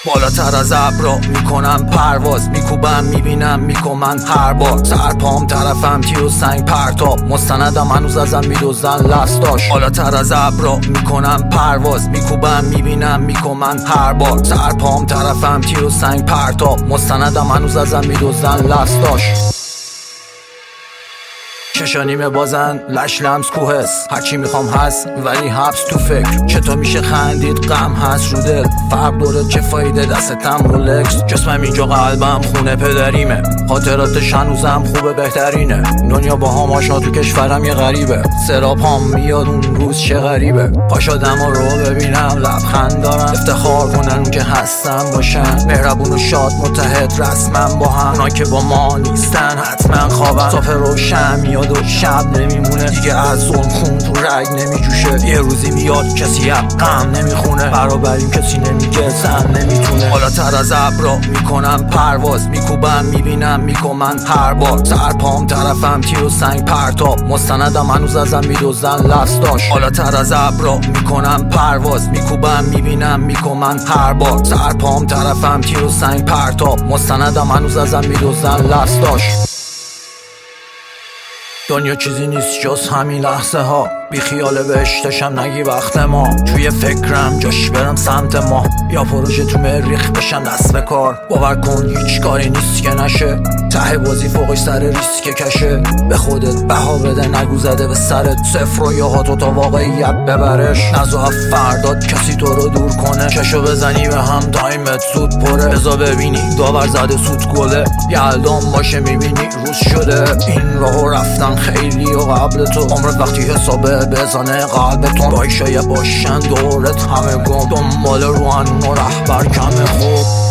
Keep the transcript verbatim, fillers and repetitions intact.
بالاتر از ابرا میکنم پرواز، میکوبم میبینم میکنم هر بار. سرپام طرفم تیر و سنگ پرتاب، مستندم هنوز ازم میدوزن لستاش. بالاتر از ابرا میکنم پرواز، میکوبم میبینم میکنم هر بار. سرپام طرفم تیر و سنگ پرتاب، مستندم هنوز ازم میدوزن لستاش. چشانیمه بازن لش لمس کوهس، هرچی میخوام هست ولی حبس تو فکر. چطور میشه خندید غم هست رو دل، فرق داره چه فایده دستم رولکس. جسمم اینجا قلبم خونه پدریمه، خاطراتش هنوزم خوبه بهترینه. دنیا با هم آشنا تو کشورم یه غریبه، سراب هم میاد اون روز چه غریبه. پاشادم رو ببینم لبخند دارن، افتخار کنن اون که هستم باشن. مهربون و شاد متحد رسمم با هم، اونا که با ما نیستن حتما خوابن. صبح روشن میاد و شب نمیمونه دیگه، از ظلم خون تو رگ نمیجوشه. یه روزی میاد کسی غم نمیخونه، برابریم کسی نمیگه زن نمیتونه. بالاتر از ابرا میکنم پرواز، میکوبم میبینم میکنم هر بار. سرپام طرفم تیر و سنگ پرتاب، مستندم هنوز ازم میدوزن لستاش. بالاتر از ابرا میکنم پرواز، میکوبم میبینم میکنم هر بار. سرپام طرفم تیر و سنگ پرتاب، مستندم هنوز ازم میدوزن لستاش. دنیا چیزی نیست جز همین لحظه ها، بی خیال بهشتشم نگی وقت ما. توی فکرم جاش برم سمت ما، یا پروژه تو مریخ بشم دست به کار. باور کن هیچ کاری نیست که نشه، ته بازی فوقش سر ریسک کشه. به خودت بها بده نگو زده به سرت، صفر و یهاتو تا واقعیت ببرش. نزو فرداد کسی تو رو دور کنه، چشو بزنی به هم تایمت زود پره. بزا ببینی داور زده سود گله، یلدام باشه میبینی روز شده. این راهو رفتن خیلی و قبل تو، عمرت وقتی حسابه بزنه قلبتون. بایشای باشن دورت همه گم، دنبال روحانون و رهبر کم خوب.